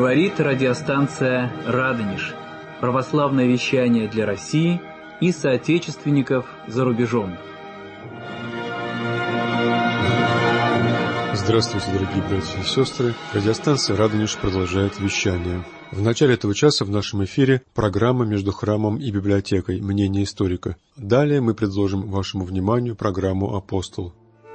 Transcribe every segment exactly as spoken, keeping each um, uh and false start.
Говорит радиостанция «Радонеж». Православное вещание для России и соотечественников за рубежом. Здравствуйте, дорогие братья и сестры. Радиостанция «Радонеж» продолжает вещание. В начале этого часа в нашем эфире программа «Между храмом и библиотекой. Мнение историка». Далее мы предложим вашему вниманию программу «Апостол».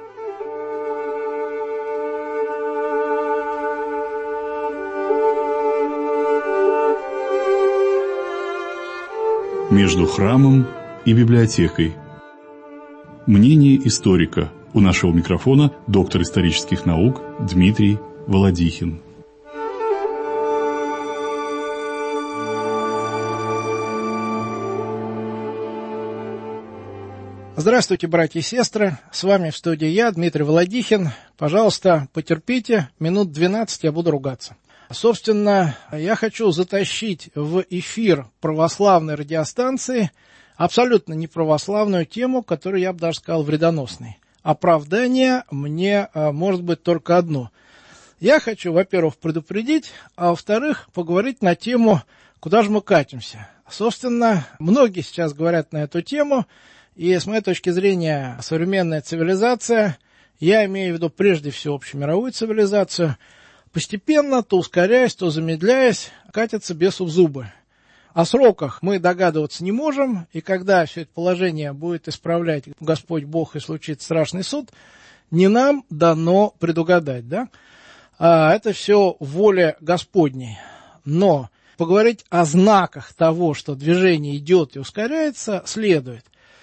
Между храмом и библиотекой. Мнение историка. У нашего микрофона доктор исторических наук Дмитрий Володихин. Здравствуйте, братья и сестры. С вами в студии я, Дмитрий Володихин. Пожалуйста, потерпите, минут двенадцать я буду ругаться. Собственно, я хочу затащить в эфир православной радиостанции абсолютно неправославную тему, которую я бы даже сказал вредоносной. Оправдание мне может быть только одно. Я хочу, во-первых, предупредить, а во-вторых, поговорить на тему, куда же мы катимся. Собственно, многие сейчас говорят на эту тему, и с моей точки зрения современная цивилизация, я имею в виду прежде всего общемировую цивилизацию, постепенно, то ускоряясь, то замедляясь, катится бесу в зубы. О сроках мы догадываться не можем, и когда все это положение будет исправлять Господь Бог и случится страшный суд, не нам дано предугадать, да? А это все воля Господней. Но поговорить о знаках того, что движение идет и ускоряется, следует.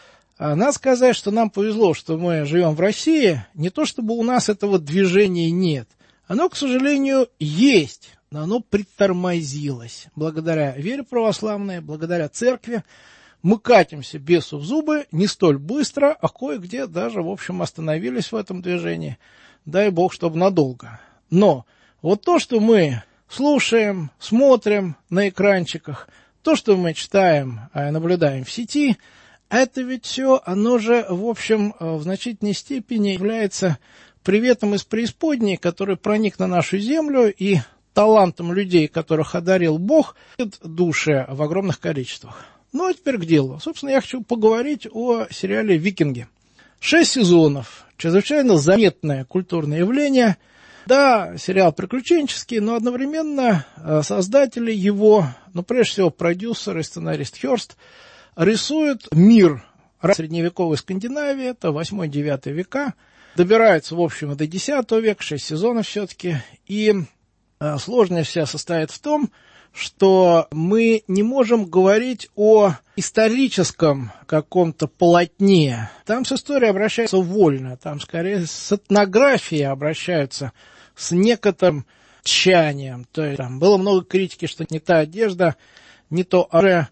Надо сказать, что нам повезло, что мы живем в России, не то чтобы у нас этого движения нет. Оно, к сожалению, есть, но оно притормозилось. Благодаря вере православной, благодаря церкви мы катимся бесу в зубы не столь быстро, а кое-где даже, в общем, остановились в этом движении. Дай Бог, чтобы надолго. Но вот то, что мы слушаем, смотрим на экранчиках, то, что мы читаем, наблюдаем в сети, это ведь все, оно же, в общем, в значительной степени является приветом из преисподней, который проник на нашу землю, и талантом людей, которых одарил Бог, души в огромных количествах. Ну, а теперь к делу. Собственно, я хочу поговорить о сериале «Викинги». Шесть сезонов. Чрезвычайно заметное культурное явление. Да, сериал приключенческий, но одновременно создатели его, ну, прежде всего, продюсер и сценарист Хёрст, рисуют мир средневековой Скандинавии, это восьмой-девятый века, добираются, в общем, до десятого века, шесть сезонов все-таки, и э, сложность вся состоит в том, что мы не можем говорить о историческом каком-то полотне. Там с историей обращаются вольно, там скорее с этнографией обращаются с некоторым тщанием. То есть там было много критики, что не та одежда, не то оружие,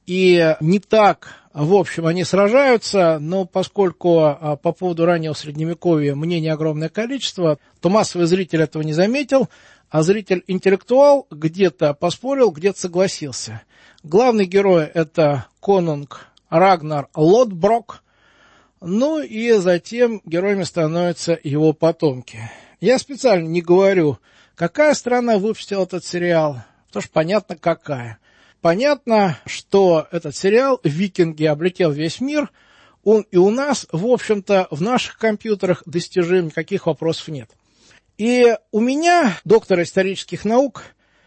и не так, в общем, они сражаются, но поскольку а, по поводу раннего Средневековья мнений огромное количество, то массовый зритель этого не заметил, а зритель-интеллектуал где-то поспорил, где-то согласился. Главный герой – это конунг Рагнар Лодброк, ну и затем героями становятся его потомки. Я специально не говорю, какая страна выпустила этот сериал, потому что понятно, какая. Понятно, что этот сериал «Викинги» облетел весь мир, он и у нас, в общем-то, в наших компьютерах достижим, никаких вопросов нет. И у меня, доктора исторических наук,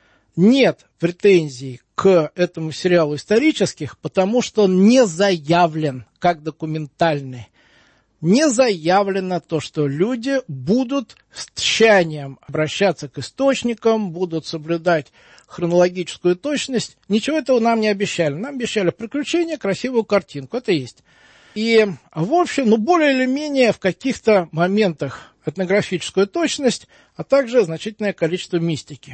нет претензий к этому сериалу исторических, потому что он не заявлен как документальный. Не заявлено то, что люди будут с тщанием обращаться к источникам, будут соблюдать хронологическую точность. Ничего этого нам не обещали. Нам обещали приключения, красивую картинку. Это есть. И, в общем, ну, более или менее в каких-то моментах этнографическую точность, а также значительное количество мистики.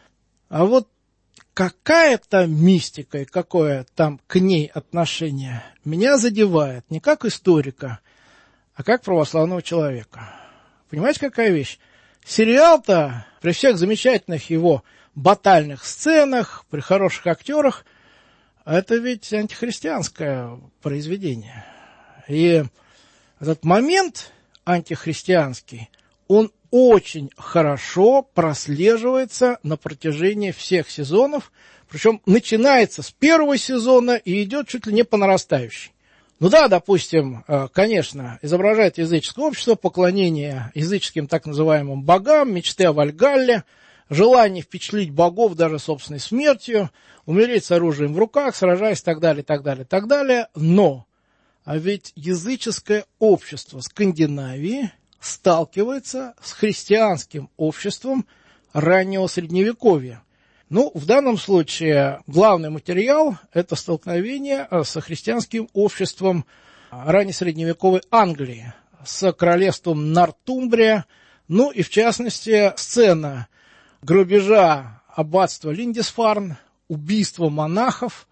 А вот какая-то мистика и какое там к ней отношение меня задевает не как историка, а как православного человека. Понимаете, какая вещь? Сериал-то при всех замечательных его батальных сценах, при хороших актерах, это ведь антихристианское произведение. И этот момент антихристианский, он очень хорошо прослеживается на протяжении всех сезонов, причем начинается с первого сезона и идет чуть ли не по нарастающей. Ну да, допустим, конечно, изображает языческое общество, поклонение языческим так называемым богам, мечты о Вальгалле, желание впечатлить богов даже собственной смертью, умереть с оружием в руках, сражаясь и так далее, так далее, так далее. Но, а ведь языческое общество Скандинавии сталкивается с христианским обществом раннего Средневековья. Ну, в данном случае главный материал – это столкновение со христианским обществом раннесредневековой Англии, с королевством Нортумбрия, ну и, в частности, сцена грабежа аббатства Линдисфарн, убийства монахов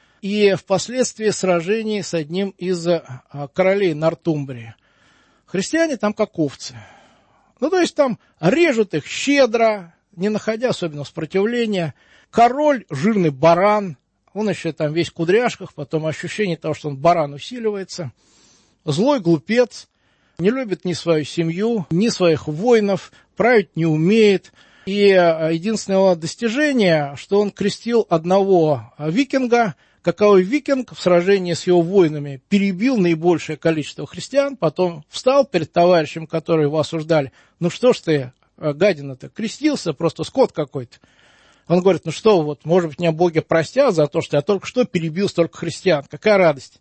и впоследствии сражений с одним из королей Нортумбрии. Христиане там как овцы. Ну, то есть там режут их щедро, не находя особенного сопротивления. Король – жирный баран, он еще там весь в кудряшках, потом ощущение того, что он баран, усиливается. Злой глупец, не любит ни свою семью, ни своих воинов, править не умеет. И единственное его достижение, что он крестил одного викинга, каковой викинг в сражении с его воинами перебил наибольшее количество христиан, потом встал перед товарищем, которые его осуждали. Ну что ж ты, гадина-то, крестился, просто скот какой-то. Он говорит, ну что, вот, может быть, меня боги простят за то, что я только что перебил столько христиан. Какая радость.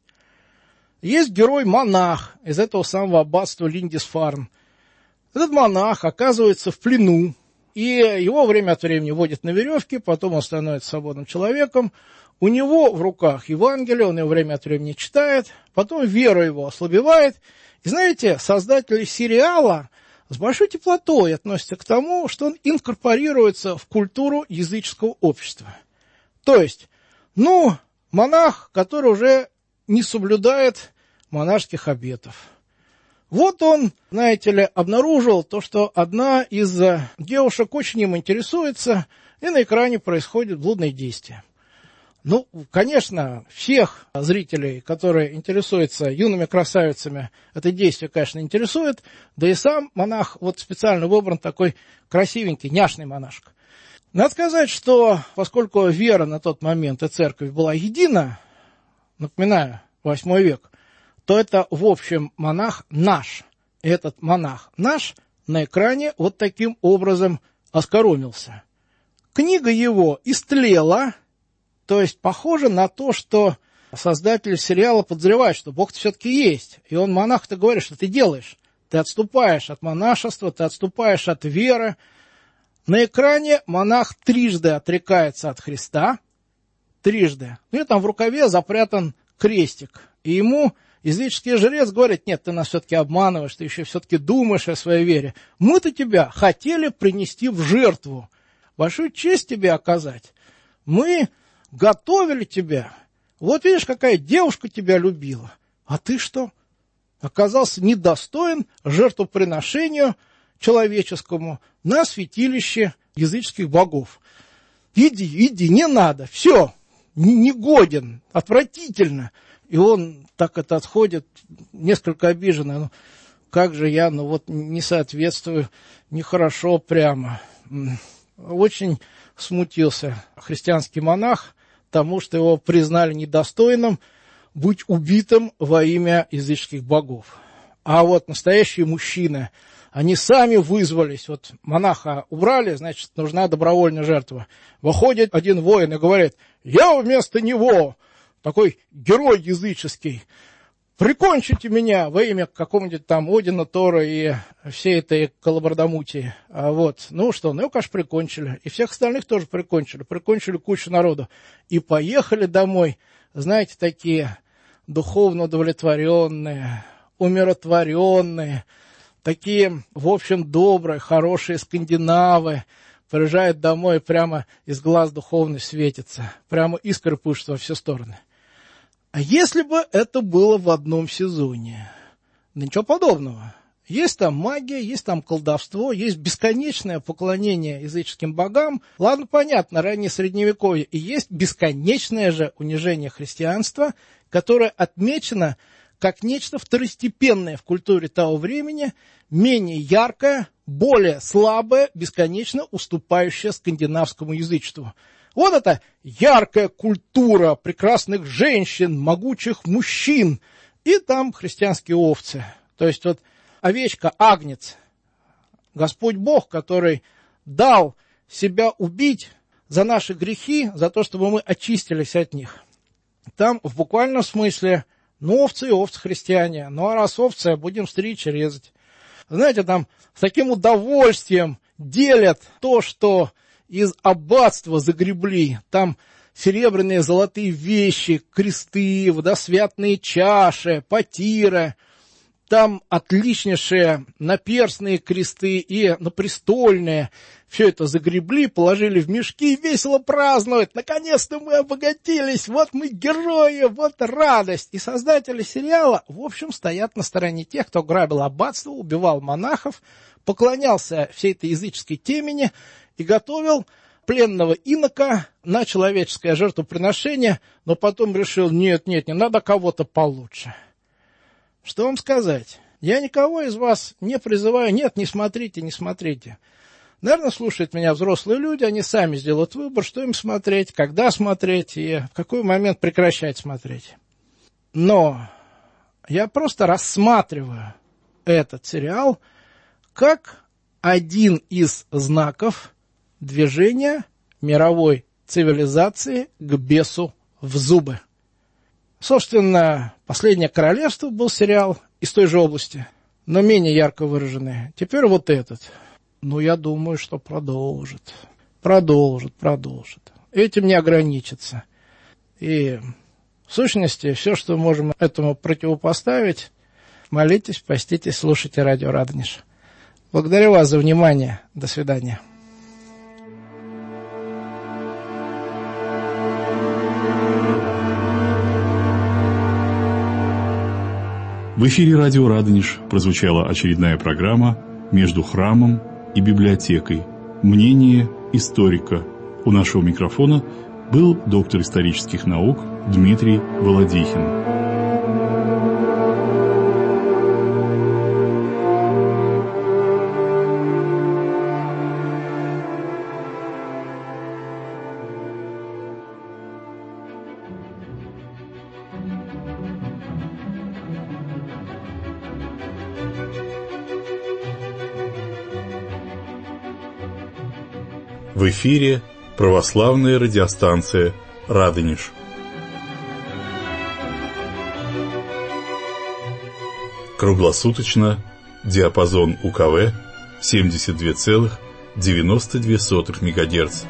Есть герой-монах из этого самого аббатства Линдисфарн. Этот монах оказывается в плену, и его время от времени водят на веревке, потом он становится свободным человеком. У него в руках Евангелие, он его время от времени читает, потом вера его ослабевает. И знаете, создатели сериала с большой теплотой относятся к тому, что он инкорпорируется в культуру языческого общества. То есть, ну, монах, который уже не соблюдает монашеских обетов. Вот он, знаете ли, обнаружил то, что одна из девушек очень им интересуется, и на экране происходит блудное действие. Ну, конечно, всех зрителей, которые интересуются юными красавицами, это действие, конечно, интересует, да и сам монах вот специально выбран такой красивенький, няшный монашка. Надо сказать, что поскольку вера на тот момент и церковь была едина, напоминаю, восьмой век, то это, в общем, монах наш. Этот монах наш на экране вот таким образом оскоромился. Книга его истлела. То есть похоже на то, что создатель сериала подозревает, что Бог-то все-таки есть. И он монаху-то говорит, что ты делаешь. Ты отступаешь от монашества, ты отступаешь от веры. На экране монах трижды отрекается от Христа. Трижды. Ну и там в рукаве запрятан крестик. И ему языческий жрец говорит, нет, ты нас все-таки обманываешь, ты еще все-таки думаешь о своей вере. Мы-то тебя хотели принести в жертву. Большую честь тебе оказать. Мы готовили тебя. Вот видишь, какая девушка тебя любила. А ты что? Оказался недостоин жертвоприношению человеческому на святилище языческих богов. Иди, иди, не надо, все, не годен, отвратительно. И он так это отходит, несколько обиженный. Ну, как же я, ну вот не соответствую, нехорошо прямо. Очень смутился христианский монах тому, что его признали недостойным быть убитым во имя языческих богов. А вот настоящие мужчины, они сами вызвались, вот монаха убрали, значит, нужна добровольная жертва. Выходит один воин и говорит, я вместо него, такой герой языческий, прикончите меня во имя какого-нибудь там Одина, Тора и всей этой колобардомутии. А вот, ну что, ну его, конечно, прикончили. И всех остальных тоже прикончили. Прикончили кучу народу. И поехали домой, знаете, такие духовно удовлетворенные, умиротворенные, такие, в общем, добрые, хорошие скандинавы. Приезжают домой, прямо из глаз духовно светится. Прямо искры пышут во все стороны. А если бы это было в одном сезоне? Да ничего подобного. Есть там магия, есть там колдовство, есть бесконечное поклонение языческим богам. Ладно, понятно, раннее Средневековье. И есть бесконечное же унижение христианства, которое отмечено как нечто второстепенное в культуре того времени, менее яркое, более слабое, бесконечно уступающее скандинавскому язычеству. Вот это яркая культура прекрасных женщин, могучих мужчин, и там христианские овцы. То есть вот овечка, агнец, Господь Бог, который дал себя убить за наши грехи, за то, чтобы мы очистились от них. Там в буквальном смысле, ну, овцы и овцы христиане. Ну, а раз овцы, будем стричь и резать. Знаете, там с таким удовольствием делят то, что из аббатства загребли. Там серебряные, золотые вещи, кресты, водосвятные чаши, потиры. Там отличнейшие наперстные кресты и напрестольные. Все это загребли, положили в мешки и весело празднуют. Наконец-то мы обогатились, вот мы герои, вот радость. И создатели сериала, в общем, стоят на стороне тех, кто грабил аббатство, убивал монахов, поклонялся всей этой языческой темени и готовил пленного инока на человеческое жертвоприношение, но потом решил, нет, нет, не надо кого-то получше. Что вам сказать? Я никого из вас не призываю, нет, не смотрите, не смотрите. Наверное, слушают меня взрослые люди, они сами сделают выбор, что им смотреть, когда смотреть и в какой момент прекращать смотреть. Но я просто рассматриваю этот сериал как один из знаков движения мировой цивилизации к бесу в зубы. Собственно, «Последнее королевство» был сериал из той же области, но менее ярко выраженный. Теперь вот этот. Ну, я думаю, что продолжит. Продолжит, продолжит. Этим не ограничится. И в сущности, все, что можем этому противопоставить, молитесь, поститесь, слушайте радио Радонеж. Благодарю вас за внимание. До свидания. В эфире радио Радонеж прозвучала очередная программа «Между храмом и библиотекой. Мнение историка». У нашего микрофона был доктор исторических наук Дмитрий Володихин. В эфире православная радиостанция «Радонеж». Круглосуточно диапазон УКВ семьдесят два целых девяносто две сотых мегагерц.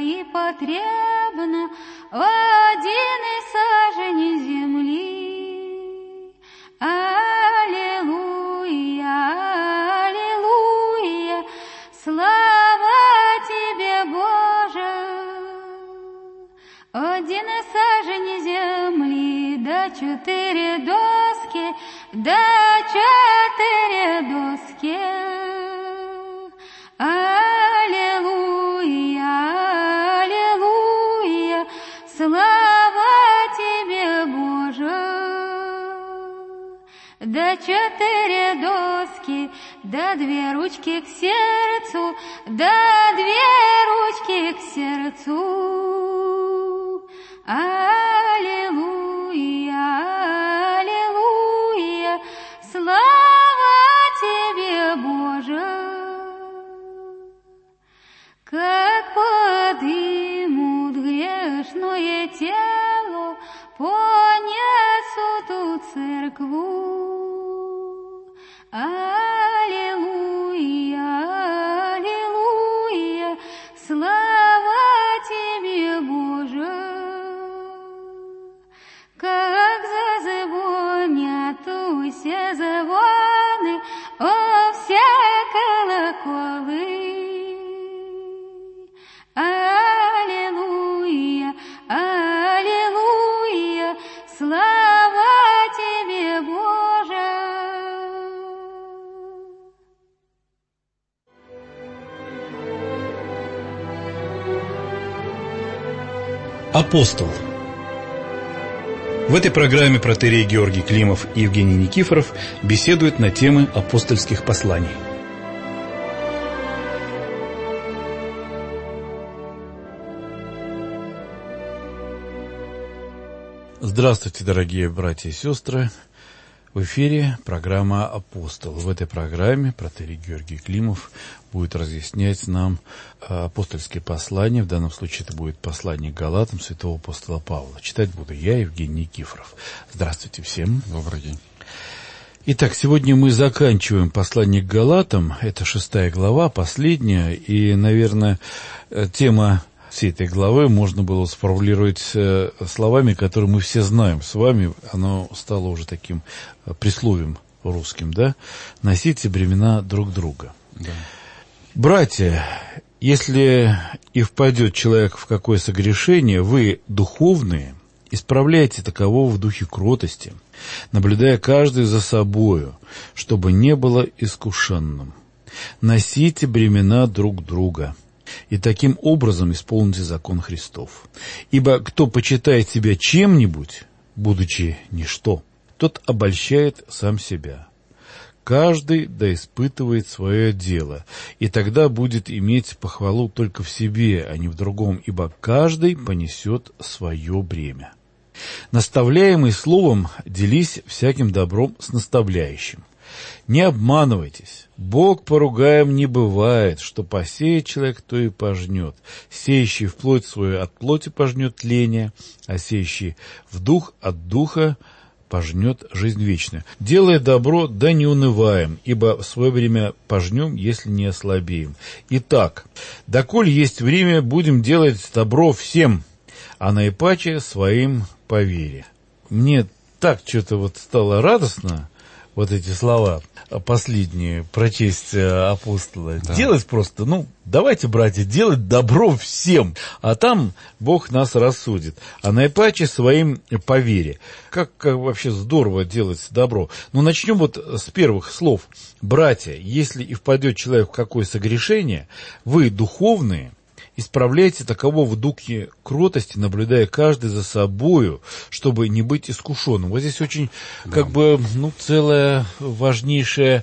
и потребно один и сажень земли. Аллилуйя, аллилуйя, слава Тебе, Боже. Один и сажень земли, да четыре доски, да четыре доски. Аллилуйя, аллилуйя, слава Тебе, Боже. Да четыре доски, да две ручки к сердцу, да две ручки к сердцу. Аллилуйя, аллилуйя, слава Тебе, Боже. Как подымут грешное тело, понесут у церкву. Аллилуйя, аллилуйя, слава Тебе, Боже. Как зазвонят усе звоны, о, все колоколы. Аллилуйя, аллилуйя, слава Тебе, Боже. Апостол. В этой программе протоиерей Георгий Климов и Евгений Никифоров беседуют на темы апостольских посланий. Здравствуйте, дорогие братья и сестры! В эфире программа «Апостол». В этой программе протоиерей Георгий Климов будет разъяснять нам апостольские послания. В данном случае это будет послание к Галатам святого апостола Павла. Читать буду я, Евгений Никифоров. Здравствуйте всем. Добрый день. Итак, сегодня мы заканчиваем послание к Галатам. Это шестая глава, последняя. И, наверное, тема всей этой главы можно было сформулировать словами, которые мы все знаем с вами. Оно стало уже таким присловием русским, да? Носите бремена друг друга. Да. Братья, если и впадет человек в какое согрешение, вы, духовные, исправляйте такового в духе кротости, наблюдая каждый за собою, чтобы не было искушенным. Носите бремена друг друга, и таким образом исполните закон Христов. Ибо кто почитает себя чем-нибудь, будучи ничто, тот обольщает сам себя. Каждый да испытывает свое дело, и тогда будет иметь похвалу только в себе, а не в другом, ибо каждый понесет свое бремя. Наставляемый словом, делись всяким добром с наставляющим. Не обманывайтесь, Бог поругаем не бывает, что посеет человек, то и пожнет. Сеющий в плоть свою от плоти пожнет тление, а сеющий в дух от духа пожнет жизнь вечную. Делая добро, да не унываем, ибо в свое время пожнем, если не ослабеем. Итак, доколе есть время, будем делать добро всем, а наипаче своим по вере. Мне так что-то вот стало радостно, вот эти слова последние прочесть апостола. Да. Делать просто, ну, давайте, братья, делать добро всем, а там Бог нас рассудит. А наипаче своим по вере. Как, как вообще здорово делать добро. Ну, начнем вот с первых слов. Братья, если и впадет человек в какое согрешение, вы, духовные, исправляйте такового в духе кротости, наблюдая каждый за собою, чтобы не быть искушенным. Вот здесь очень, да. как бы, ну, целая важнейшая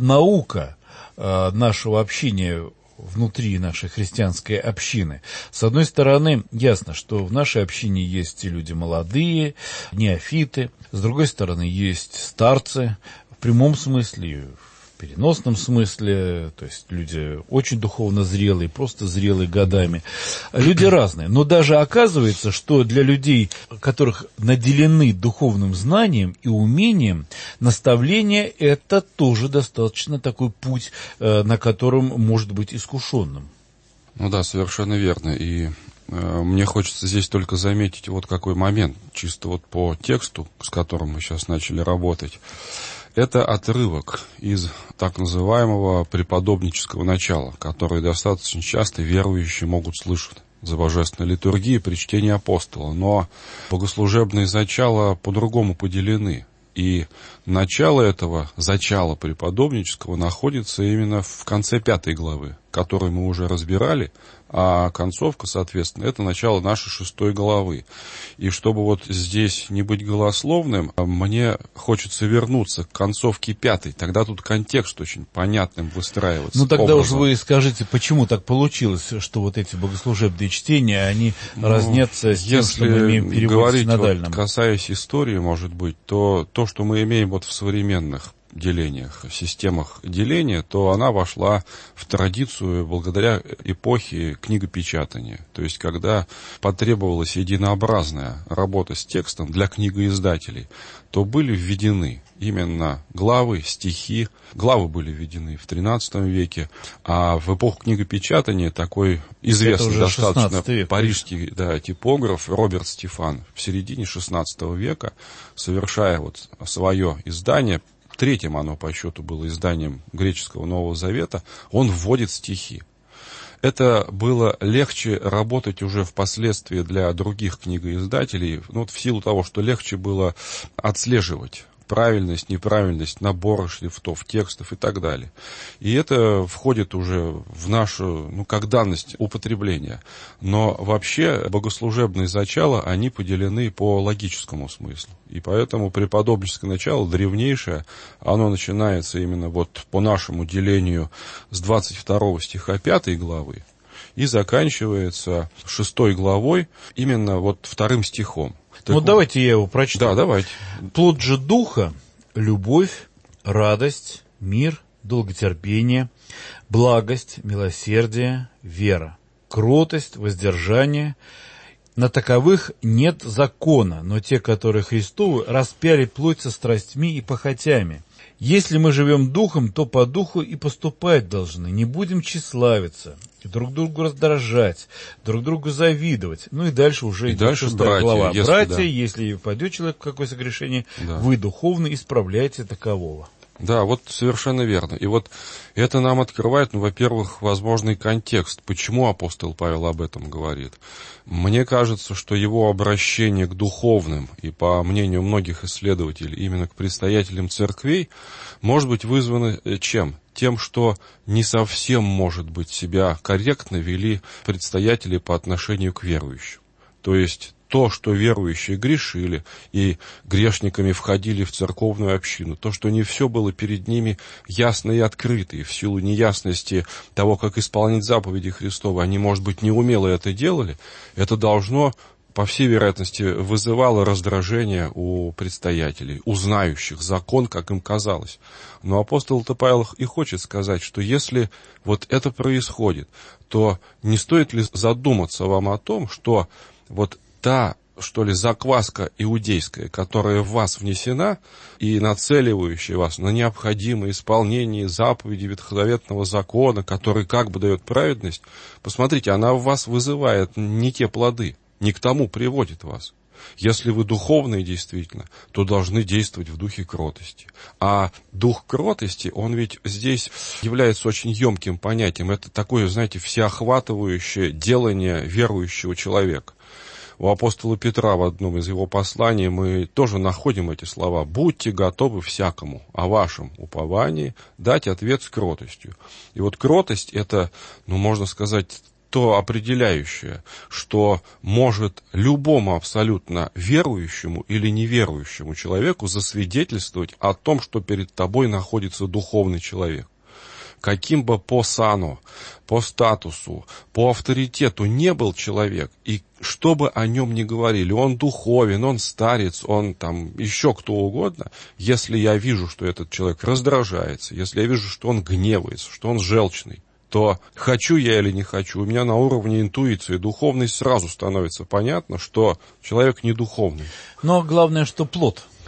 наука э, нашего общения внутри нашей христианской общины. С одной стороны, ясно, что в нашей общине есть люди молодые, неофиты. С другой стороны, есть старцы в прямом смысле, в переносном смысле, то есть люди очень духовно зрелые, просто зрелые годами. Люди разные. Но даже оказывается, что для людей, которых наделены духовным знанием и умением, наставление – это тоже достаточно такой путь, на котором может быть искушенным. Ну да, совершенно верно. И Мне хочется здесь только заметить вот какой момент, чисто вот по тексту, с которым мы сейчас начали работать. Это отрывок из так называемого преподобнического начала, которое достаточно часто верующие могут слышать за божественной литургией при чтении апостола. Но богослужебные зачала по-другому поделены. И начало этого зачала преподобнического находится именно в конце пятой главы, которую мы уже разбирали, а концовка, соответственно, это начало нашей шестой главы. И чтобы вот здесь не быть голословным, мне хочется вернуться к концовке пятой. Тогда тут контекст очень понятным выстраивается. Ну тогда образом. уж вы скажите, почему так получилось, что вот эти богослужебные чтения, они ну, разнятся с тем, что мы имеем перевод синодальным? Вот, касаясь истории, может быть, то то, что мы имеем вот в современных делениях, системах деления, то она вошла в традицию благодаря эпохе книгопечатания. То есть, когда потребовалась единообразная работа с текстом для книгоиздателей, то были введены именно главы, стихи. Главы были введены в тринадцатом веке, а в эпоху книгопечатания такой известный достаточно век, парижский да, типограф Роберт Стефан в середине шестнадцатого века, совершая вот свое издание, третьим оно по счету было изданием греческого Нового Завета, он вводит стихи. Это было легче работать уже впоследствии для других книгоиздателей, ну, вот в силу того, что легче было отслеживать правильность, неправильность набора шрифтов, текстов и так далее. И это входит уже в нашу, ну, как данность употребления. Но вообще богослужебные зачала, они поделены по логическому смыслу. И поэтому преподобническое начало, древнейшее, оно начинается именно вот по нашему делению с двадцать второго стиха пятой главы и заканчивается шестой главой именно вот вторым стихом. Так ну, вот, давайте я его прочту. Да, давайте. Плод же духа – любовь, радость, мир, долготерпение, благость, милосердие, вера, кротость, воздержание. На таковых нет закона, но те, которые Христовы, распяли плоть со страстьми и похотями. Если мы живем духом, то по духу и поступать должны. Не будем тщеславиться, друг другу раздражать, друг другу завидовать. Ну и дальше уже и идет дальше шестая братья, глава. если, братья, да. если впадет человек в какое согрешение, да. вы духовно исправляете такового. Да, вот совершенно верно. И вот это нам открывает, ну, во-первых, возможный контекст, почему апостол Павел об этом говорит. Мне кажется, что его обращение к духовным, и по мнению многих исследователей, именно к предстоятелям церквей, может быть вызвано чем? Тем, что не совсем, может быть, себя корректно вели предстоятели по отношению к верующим. То есть то, что верующие грешили и грешниками входили в церковную общину, то, что не все было перед ними ясно и открыто, и в силу неясности того, как исполнять заповеди Христовы, они, может быть, неумело это делали, это должно, по всей вероятности, вызывало раздражение у предстоятелей, у знающих закон, как им казалось. Но апостол-то Павел и хочет сказать, что если вот это происходит, то не стоит ли задуматься вам о том, что вот та, что ли, закваска иудейская, которая в вас внесена и нацеливающая вас на необходимое исполнение заповедей ветхозаветного закона, который как бы дает праведность, посмотрите, она в вас вызывает не те плоды, не к тому приводит вас. Если вы духовные действительно, то должны действовать в духе кротости. А дух кротости, он ведь здесь является очень емким понятием. Это такое, знаете, всеохватывающее делание верующего человека. У апостола Петра в одном из его посланий мы тоже находим эти слова. «Будьте готовы всякому, о вашем уповании дать ответ с кротостью». И вот кротость – это, ну, можно сказать, то определяющее, что может любому абсолютно верующему или неверующему человеку засвидетельствовать о том, что перед тобой находится духовный человек. Каким бы по сану, по статусу, по авторитету не был человек, и что бы о нем ни говорили, он духовен, он старец, он там еще кто угодно, если я вижу, что этот человек раздражается, если я вижу, что он гневается, что он желчный, то хочу я или не хочу, у меня на уровне интуиции духовной сразу становится понятно, что человек не духовный. Но главное, что плод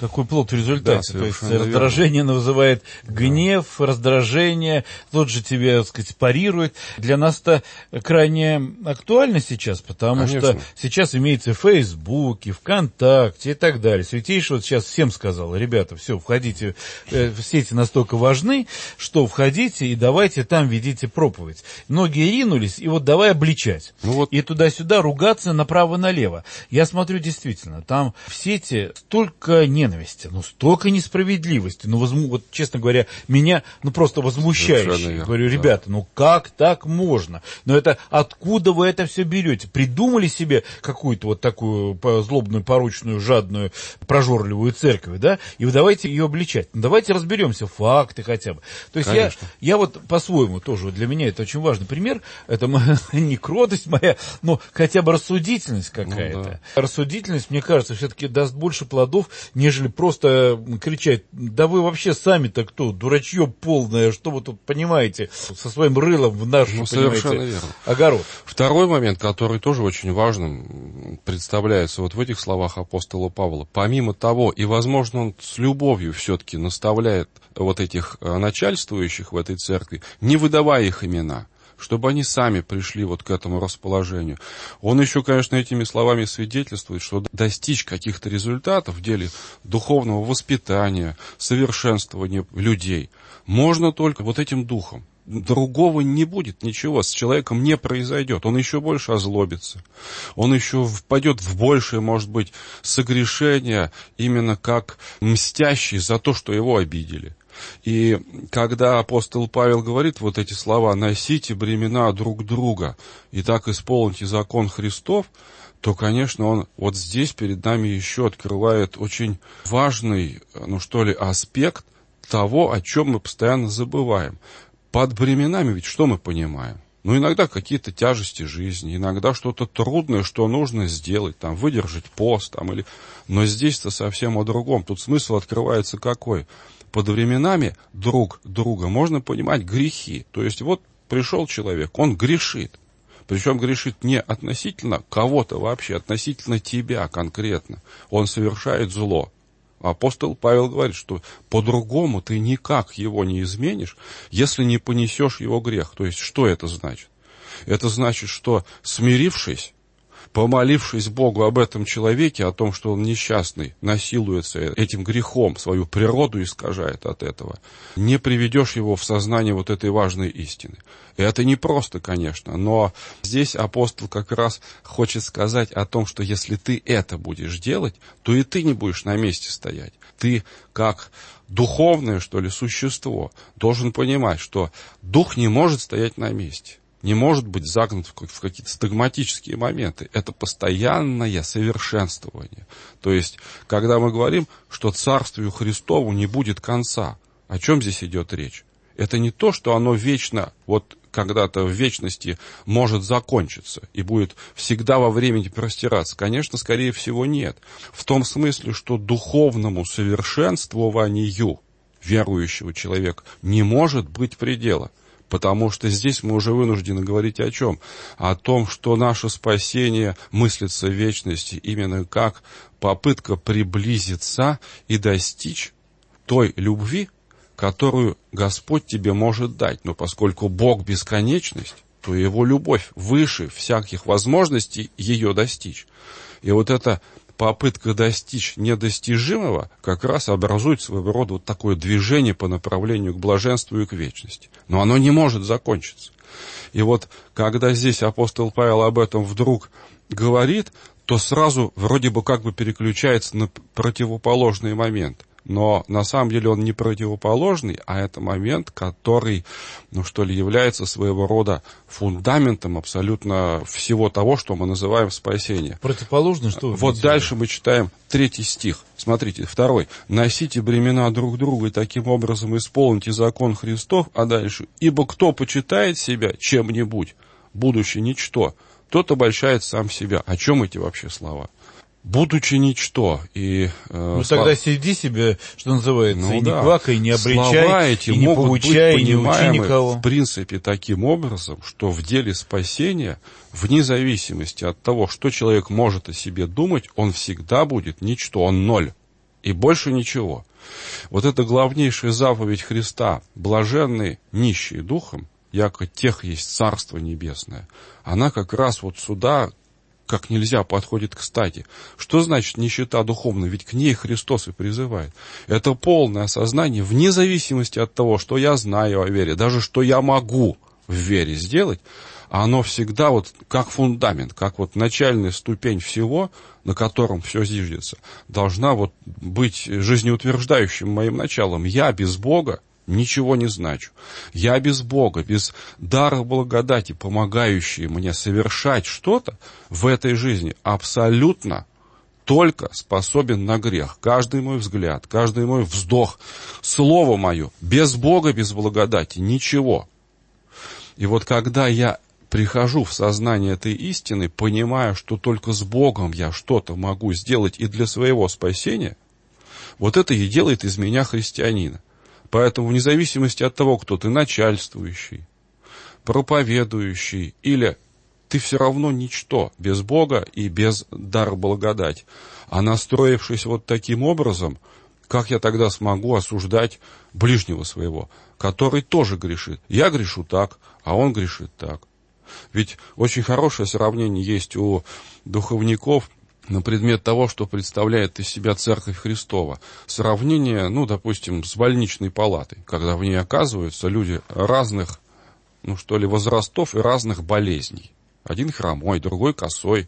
какой плод в результате. Да, то есть верно. раздражение вызывает гнев, да. раздражение, тот же тебе, так сказать, парирует. Для нас-то крайне актуально сейчас, потому Конечно. Что сейчас имеется в Фейсбуке, ВКонтакте и так далее. Святейший вот сейчас всем сказал: ребята, все, входите, э, сети настолько важны, что входите и давайте там ведите проповедь. Многие ринулись, и вот давай обличать. Ну вот. И туда-сюда ругаться направо-налево. Я смотрю, действительно, там в сети столько ненависти, ну столько несправедливости. Ну, возму... вот, честно говоря, меня ну просто возмущающе. Говорю, ребята, да. ну как так можно? Но это откуда вы это все берете? Придумали себе какую-то вот такую злобную, порочную, жадную, прожорливую церковь, да? И вы давайте ее обличать. Ну, давайте разберемся, факты хотя бы. То есть я, я вот по-своему тоже, вот для меня это очень важный пример. Это не кротость моя, но хотя бы рассудительность какая-то. Ну, да. Рассудительность, мне кажется, все-таки даст больше плодов, нежели просто кричать: да вы вообще сами-то кто, дурачье полное, что вы тут понимаете, со своим рылом в наш, ну, понимаете, огород. Второй момент, который тоже очень важным представляется вот в этих словах апостола Павла. Помимо того, и, возможно, он с любовью все-таки наставляет вот этих начальствующих в этой церкви, не выдавая их имена, чтобы они сами пришли вот к этому расположению. Он еще, конечно, этими словами свидетельствует, что достичь каких-то результатов в деле духовного воспитания, совершенствования людей можно только вот этим духом. Другого не будет ничего, с человеком не произойдет. Он еще больше озлобится. Он еще впадет в большее, может быть, согрешение, именно как мстящий за то, что его обидели. И когда апостол Павел говорит вот эти слова: «носите бремена друг друга и так исполните закон Христов», то, конечно, он вот здесь перед нами еще открывает очень важный, ну что ли, аспект того, о чем мы постоянно забываем. Под бременами ведь что мы понимаем? Ну, иногда какие-то тяжести жизни, иногда что-то трудное, что нужно сделать, там, выдержать пост, там, или... Но здесь-то совсем о другом. Тут смысл открывается какой? Под временами друг друга можно понимать грехи. То есть вот пришел человек, он грешит. Причем грешит не относительно кого-то вообще, относительно тебя конкретно. Он совершает зло. Апостол Павел говорит, что по-другому ты никак его не изменишь, если не понесешь его грех. То есть что это значит? Это значит, что смирившись, помолившись Богу об этом человеке, о том, что он несчастный, насилуется этим грехом, свою природу искажает от этого, не приведешь его в сознание вот этой важной истины. И это непросто, конечно, но здесь апостол как раз хочет сказать о том, что если ты это будешь делать, то и ты не будешь на месте стоять. Ты, как духовное, что ли, существо, должен понимать, что дух не может стоять на месте. Не может быть загнут в какие-то стагматические моменты. Это постоянное совершенствование. То есть, когда мы говорим, что Царствию Христову не будет конца, о чем здесь идет речь? Это не то, что оно вечно, вот когда-то в вечности может закончиться и будет всегда во времени простираться. Конечно, скорее всего, нет. В том смысле, что духовному совершенствованию верующего человека не может быть предела. Потому что здесь мы уже вынуждены говорить о чем? О том, что наше спасение мыслится в вечности именно как попытка приблизиться и достичь той любви, которую Господь тебе может дать. Но поскольку Бог бесконечность, то Его любовь выше всяких возможностей ее достичь. И вот эта попытка достичь недостижимого как раз образует своего рода вот такое движение по направлению к блаженству и к вечности. Но оно не может закончиться. И вот когда здесь апостол Павел об этом вдруг говорит, то сразу вроде бы как бы переключается на противоположный момент. Но на самом деле он не противоположный, а это момент, который, ну что ли, является своего рода фундаментом абсолютно всего того, что мы называем спасение. Противоположный что? Вот дальше мы читаем третий стих. Смотрите, второй. «Носите бремена друг друга и таким образом исполните закон Христов». А дальше. «Ибо кто почитает себя чем-нибудь, будучи ничто, тот обольщает сам себя». О чем эти вообще слова? Будучи ничто. И, э, ну, слав... тогда сиди себе, что называется, ну, и да. не квакай, не обличай, слова эти и не могут поучай, быть и не учи никого. в принципе таким образом, что в деле спасения, вне зависимости от того, что человек может о себе думать, он всегда будет ничто, он ноль. И больше ничего. Вот это главнейшая заповедь Христа, блаженные нищие духом, яко тех есть Царство Небесное, она как раз вот сюда как нельзя подходит кстати. Что значит нищета духовная? Ведь к ней Христос и призывает. Это полное осознание, вне зависимости от того, что я знаю о вере, даже что я могу в вере сделать, оно всегда вот как фундамент, как вот начальная ступень всего, на котором все зиждется, должна вот быть жизнеутверждающим моим началом. Я без Бога ничего не значу. Я без Бога, без дара благодати, помогающей мне совершать что-то в этой жизни, абсолютно только способен на грех. Каждый мой взгляд, каждый мой вздох, слово мое, без Бога, без благодати, ничего. И вот когда я прихожу в сознание этой истины, понимая, что только с Богом я что-то могу сделать и для своего спасения, вот это и делает из меня христианина. Поэтому вне зависимости от того, кто ты, начальствующий, проповедующий, или ты все равно ничто без Бога и без дара благодати. А настроившись вот таким образом, как я тогда смогу осуждать ближнего своего, который тоже грешит? Я грешу так, а он грешит так. Ведь очень хорошее сравнение есть у духовников на предмет того, что представляет из себя Церковь Христова. Сравнение, ну, допустим, с больничной палатой, когда в ней оказываются люди разных, ну, что ли, возрастов и разных болезней. Один хромой, другой косой,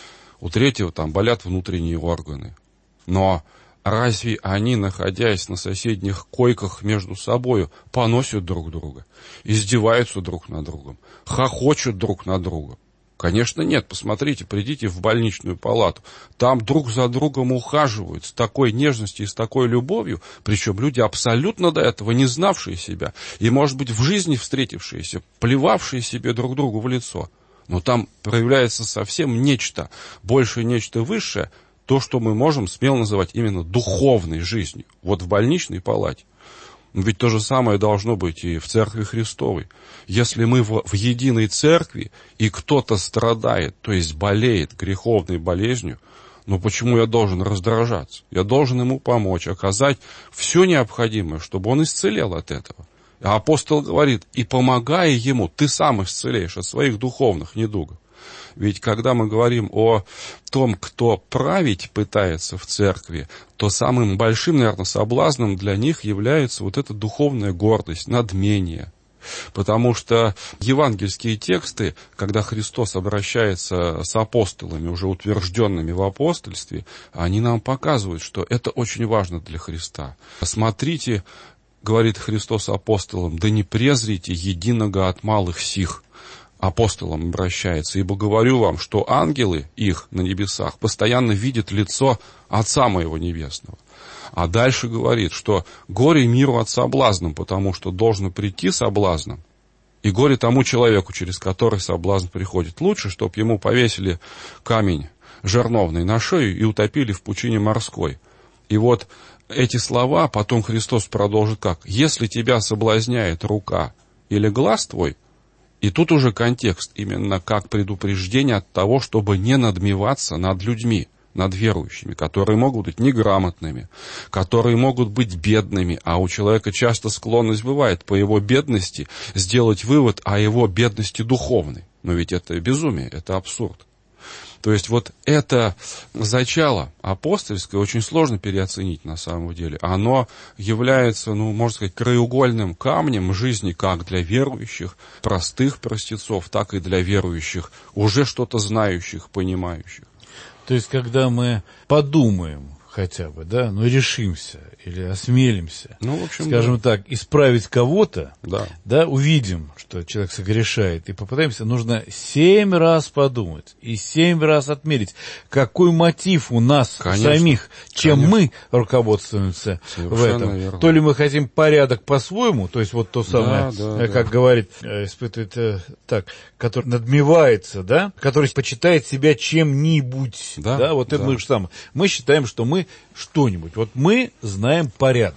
у третьего там болят внутренние органы. Но разве они, находясь на соседних койках между собою, поносят друг друга, издеваются друг над другом, хохочут друг над другом? Конечно, нет. Посмотрите, придите в больничную палату. Там друг за другом ухаживают с такой нежностью и с такой любовью, причем люди, абсолютно до этого не знавшие себя, и, может быть, в жизни встретившиеся, плевавшие себе друг другу в лицо. Но там проявляется совсем нечто, больше нечто высшее, то, что мы можем смело называть именно духовной жизнью. Вот в больничной палате. Ведь то же самое должно быть и в Церкви Христовой. Если мы в, в единой церкви, и кто-то страдает, то есть болеет греховной болезнью, ну почему я должен раздражаться? Я должен ему помочь, оказать все необходимое, чтобы он исцелел от этого. А апостол говорит, и помогая ему, ты сам исцеляешь от своих духовных недугов. Ведь когда мы говорим о том, кто править пытается в церкви, то самым большим, наверное, соблазном для них является вот эта духовная гордость, надмение. Потому что евангельские тексты, когда Христос обращается с апостолами, уже утвержденными в апостольстве, они нам показывают, что это очень важно для Христа. Смотрите, говорит Христос апостолам, да не презрите единого от малых сих. Апостолам обращается, ибо говорю вам, что ангелы их на небесах постоянно видят лицо Отца моего Небесного. А дальше говорит, что горе миру от соблазном, потому что должно прийти соблазном, и горе тому человеку, через который соблазн приходит. Лучше, чтоб ему повесили камень жерновный на шею и утопили в пучине морской. И вот эти слова потом Христос продолжит как? Если тебя соблазняет рука или глаз твой, и тут уже контекст именно как предупреждение от того, чтобы не надмеваться над людьми, над верующими, которые могут быть неграмотными, которые могут быть бедными, а у человека часто склонность бывает по его бедности сделать вывод о его бедности духовной. Но ведь это безумие, это абсурд. То есть вот это зачало апостольское очень сложно переоценить на самом деле. Оно является, ну, можно сказать, краеугольным камнем жизни как для верующих, простых простецов, так и для верующих, уже что-то знающих, понимающих. То есть, когда мы подумаем хотя бы, да, ну, решимся или осмелимся, ну, в общем, скажем да. так, исправить кого-то, да. да, увидим, что человек согрешает, и попытаемся, нужно семь раз подумать и семь раз отмерить, какой мотив у нас конечно, самих, чем конечно. мы руководствуемся совершенно в этом. Верно. То ли мы хотим порядок по-своему, то есть вот то самое, да, да, как да. говорит, испытывает так, который надмевается, да, который почитает себя чем-нибудь, да, да вот да. это мы же самое. Мы считаем, что мы что-нибудь. Вот мы знаем порядок.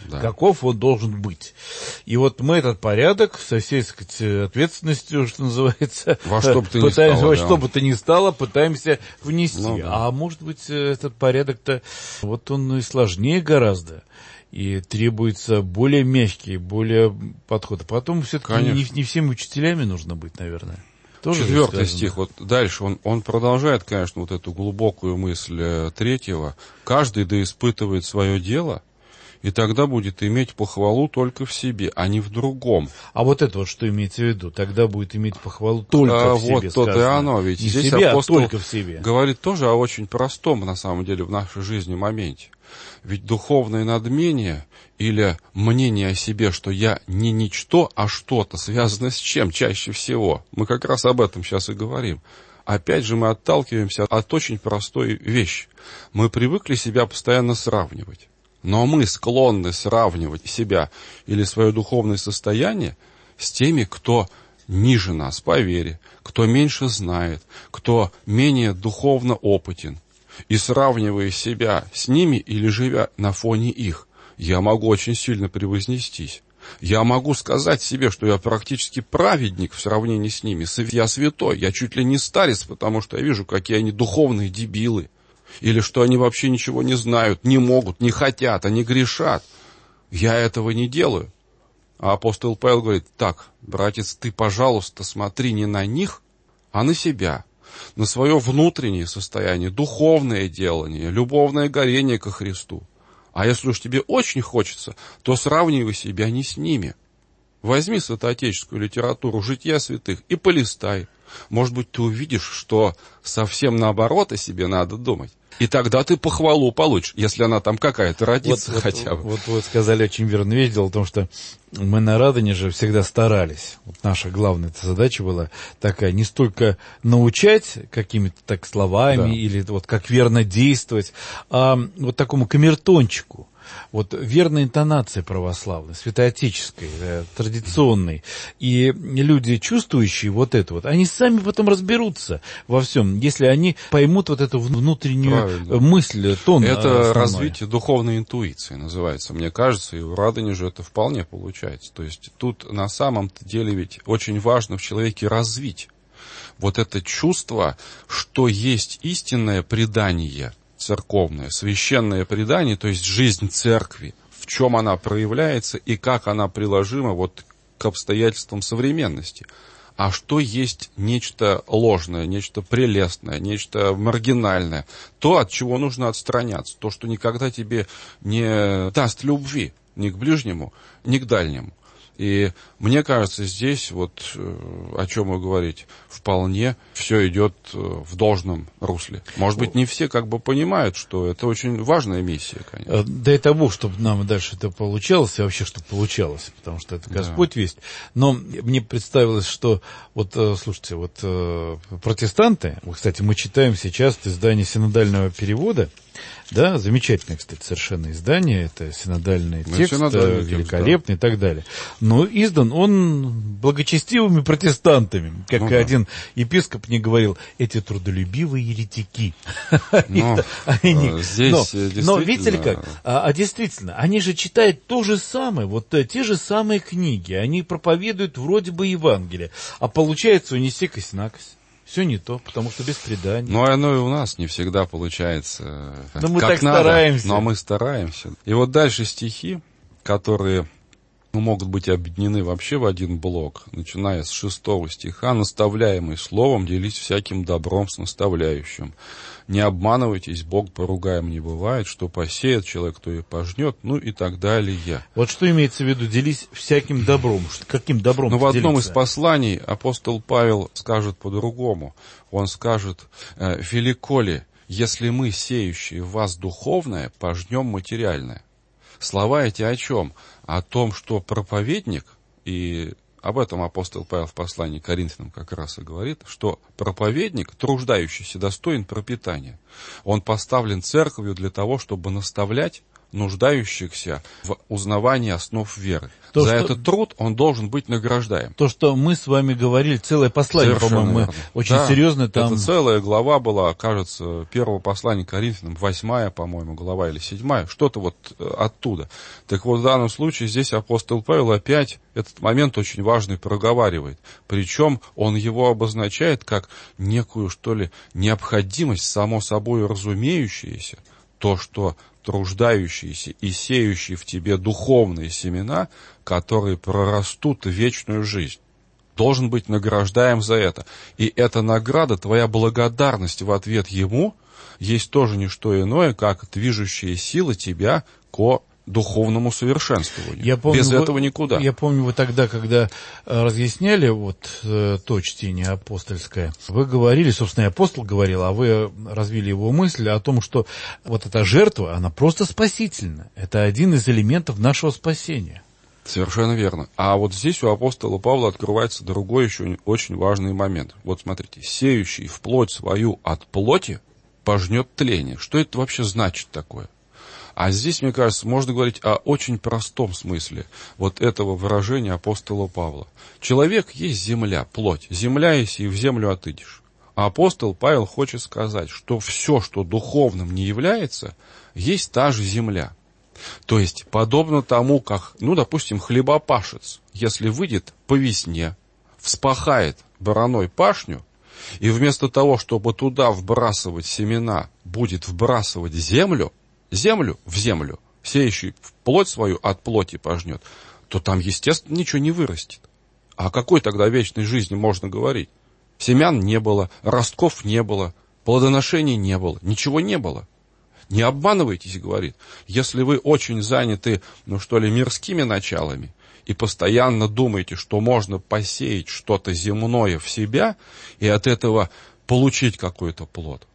Да. Каков он должен быть. И вот мы этот порядок со всей, так сказать, ответственностью, что называется, во что бы то ни пытаемся, стало, во да. что бы то ни стало, пытаемся внести. Ну, да. А может быть, этот порядок-то, вот он и сложнее гораздо. И требуется более мягкий, более подход. А потом все-таки не, не всеми учителями нужно быть, наверное. Тоже Четвертый стих, вот дальше, он, он продолжает, конечно, вот эту глубокую мысль третьего. «Каждый да испытывает свое дело, и тогда будет иметь похвалу только в себе, а не в другом». А вот это вот что имеется в виду? Тогда будет иметь похвалу только а, в себе, вот то-то и оно, ведь не здесь в себе, апостол а только в себе. Говорит тоже о очень простом, на самом деле, в нашей жизни моменте. Ведь духовное надмение или мнение о себе, что я не ничто, а что-то, связано с чем чаще всего. Мы как раз об этом сейчас и говорим. Опять же мы отталкиваемся от очень простой вещи. Мы привыкли себя постоянно сравнивать. Но мы склонны сравнивать себя или свое духовное состояние с теми, кто ниже нас по вере, кто меньше знает, кто менее духовно опытен. И сравнивая себя с ними или живя на фоне их, я могу очень сильно превознестись. Я могу сказать себе, что я практически праведник в сравнении с ними. Я святой, я чуть ли не старец, потому что я вижу, какие они духовные дебилы. Или что они вообще ничего не знают, не могут, не хотят, они грешат. Я этого не делаю. А апостол Павел говорит: так, братец, ты, пожалуйста, смотри не на них, а на себя. На свое внутреннее состояние, духовное делание, любовное горение ко Христу. А если уж тебе очень хочется, то сравнивай себя не с ними. Возьми святоотеческую литературу «Жития святых» и полистай. Может быть, ты увидишь, что совсем наоборот о себе надо думать. И тогда ты похвалу получишь, если она там какая-то родится вот, хотя вот, бы. Вот вы сказали очень верную вещь. Дело в том, что мы на Радоне же всегда старались. Вот наша главная задача была такая: не столько научать какими-то так словами, да, или вот как верно действовать, а вот такому камертончику. Вот верной интонации православной, святоотеческой, э, традиционной. И люди, чувствующие вот это вот, они сами потом разберутся во всем, если они поймут вот эту внутреннюю Правильно. мысль, тон. Это основной. Развитие духовной интуиции называется, мне кажется, и у Радони же это вполне получается. То есть тут на самом деле ведь очень важно в человеке развить вот это чувство, что есть истинное предание церковное, священное предание, то есть жизнь церкви, в чем она проявляется и как она приложима вот к обстоятельствам современности. А что есть нечто ложное, нечто прелестное, нечто маргинальное, то, от чего нужно отстраняться, то, что никогда тебе не даст любви ни к ближнему, ни к дальнему. И мне кажется, здесь вот о чем вы говорите, вполне все идет в должном русле. Может быть, не все как бы понимают, что это очень важная миссия, конечно. Дай того, чтобы нам дальше это получалось, и вообще, чтобы получалось, потому что это Господь да. весть. Но мне представилось, что вот, слушайте, вот протестанты, кстати, мы читаем сейчас издание синодального перевода, да, замечательное, кстати, совершенно издание, это синодальный ну, текст, синодальный великолепный текст, да. и так далее. Но издан он благочестивыми протестантами, как ну, один да. епископ мне говорил, эти трудолюбивые еретики. Ну, здесь но, но видите ли как, а, а действительно, они же читают то же самое, вот те же самые книги, они проповедуют вроде бы Евангелие, а получается унесекость-накость. Все не то, потому что без преданий. Ну, оно и у нас не всегда получается но мы как так надо, стараемся. Но мы стараемся. И вот дальше стихи, которые ну, могут быть объединены вообще в один блок, начиная с шестого стиха: «Наставляемый словом, делись всяким добром с наставляющим. Не обманывайтесь, Бог поругаем не бывает, что посеет человек, то и пожнет», ну и так далее. Вот что имеется в виду, делись всяким добром? Каким добром Ну, в одном делиться? из посланий апостол Павел скажет по-другому. Он скажет: «Велико ли, если мы, сеющие в вас духовное, пожнем материальное». Слова эти о чем? О том, что проповедник, и об этом апостол Павел в послании к Коринфянам как раз и говорит, что проповедник, труждающийся, достоин пропитания. Он поставлен церковью для того, чтобы наставлять нуждающихся в узнавании основ веры. То, За что... этот труд он должен быть награждаем. То, что мы с вами говорили, целое послание, Совершенно по-моему, верно. мы очень да, серьезно там... Это целая глава была, кажется, первого послания к Коринфянам, восьмая, по-моему, глава или седьмая, что-то вот оттуда. Так вот, в данном случае здесь апостол Павел опять этот момент очень важный проговаривает. Причем он его обозначает как некую, что ли, необходимость, само собой разумеющаяся, то, что труждающиеся и сеющие в тебе духовные семена, которые прорастут в вечную жизнь. Должен быть награждаем за это. И эта награда, твоя благодарность в ответ ему, есть тоже не что иное, как движущая сила тебя ко духовному совершенствованию. Я помню, Без вы, этого никуда. Я помню, вы тогда, когда разъясняли вот э, то чтение апостольское, вы говорили, собственно, и апостол говорил, а вы развили его мысль о том, что вот эта жертва, она просто спасительна. Это один из элементов нашего спасения. Совершенно верно. А вот здесь у апостола Павла открывается другой еще очень важный момент. Вот смотрите, сеющий в плоть свою от плоти пожнет тление. Что это вообще значит такое? А здесь, мне кажется, можно говорить о очень простом смысле вот этого выражения апостола Павла. Человек есть земля, плоть. Земля есть, и в землю отыдешь. А апостол Павел хочет сказать, что все, что духовным не является, есть та же земля. То есть, подобно тому, как, ну, допустим, хлебопашец, если выйдет по весне, вспахает бараной пашню, и вместо того, чтобы туда вбрасывать семена, будет вбрасывать землю, землю в землю, сеющий в плоть свою от плоти пожнет, то там, естественно, ничего не вырастет. А о какой тогда вечной жизни можно говорить? Семян не было, ростков не было, плодоношений не было, ничего не было. Не обманывайтесь, говорит, если вы очень заняты, ну что ли, мирскими началами, и постоянно думаете, что можно посеять что-то земное в себя, и от этого получить какой-то плод,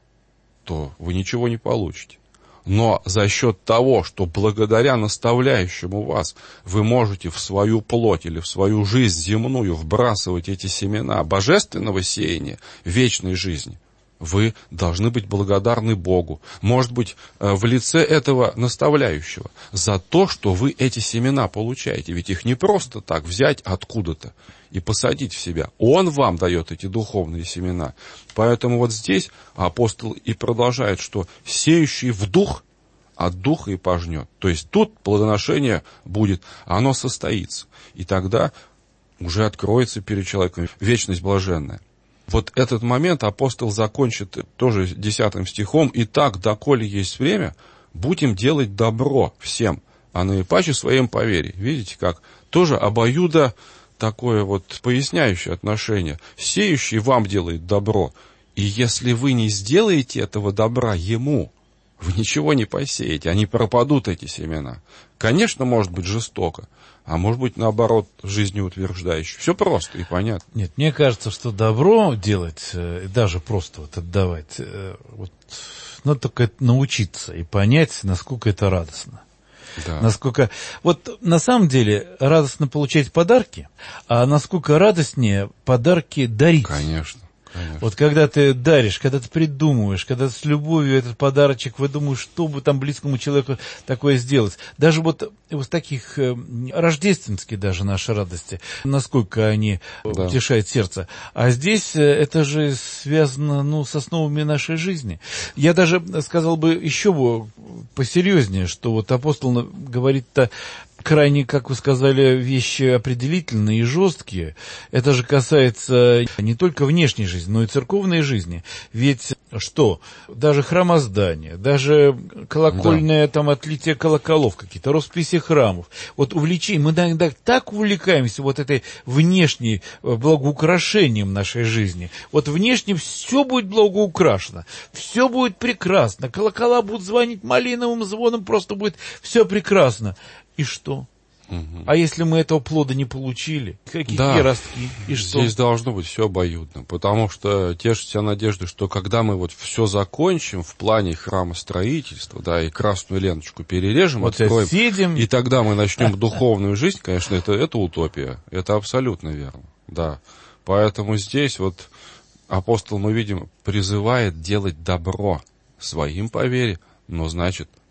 то вы ничего не получите. Но за счет того, что благодаря наставляющему вас вы можете в свою плоть или в свою жизнь земную вбрасывать эти семена божественного сеяния, вечной жизни, вы должны быть благодарны Богу, может быть, в лице этого наставляющего, за то, что вы эти семена получаете. Ведь их не просто так взять откуда-то и посадить в себя. Он вам дает эти духовные семена. Поэтому вот здесь апостол и продолжает, что сеющий в дух, от духа и пожнет. То есть тут плодоношение будет, оно состоится. И тогда уже откроется перед человеком вечность блаженная. Вот этот момент апостол закончит тоже десятым стихом. «Итак, доколе есть время, будем делать добро всем, а наипаче своим по вере». Видите, как тоже обоюдо такое вот поясняющее отношение. Сеющий вам делает добро, и если вы не сделаете этого добра ему, вы ничего не посеете, они пропадут, эти семена. Конечно, может быть жестоко, а может быть, наоборот, жизнеутверждающе. Все просто и понятно. Нет, мне кажется, что добро делать, даже просто вот отдавать, вот, надо только научиться и понять, насколько это радостно. Да. Насколько... Вот на самом деле радостно получать подарки, а насколько радостнее подарки дарить. Конечно. Конечно. Вот когда ты даришь, когда ты придумываешь, когда ты с любовью этот подарочек выдумываешь, что бы там близкому человеку такое сделать. Даже вот из таких э, рождественских даже наши радости, насколько они да. утешают сердце. А здесь э, это же связано, ну, с основами нашей жизни. Я даже сказал бы еще посерьезнее, что вот апостол говорит-то крайне, как вы сказали, вещи определительные и жесткие. Это же касается не только внешней жизни, но и церковной жизни. Ведь что? Даже храмоздание, даже колокольное да. там отлитие колоколов, какие-то росписи храмов. Вот увлечение, мы иногда так увлекаемся вот этой внешней благоукрашением нашей жизни. Вот внешне все будет благоукрашено, все будет прекрасно, колокола будут звонить малиновым звоном, просто будет все прекрасно. И что? Угу. А если мы этого плода не получили? Какие да, ростки? И что? Здесь должно быть все обоюдно, потому что тешит себя надежда, что когда мы вот все закончим в плане храмостроительства, да, и красную ленточку перережем, вот откроем, сидим... и тогда мы начнем духовную жизнь, конечно, это, это утопия, это абсолютно верно, да. Поэтому здесь вот апостол, мы видим, призывает делать добро своим по вере, но значит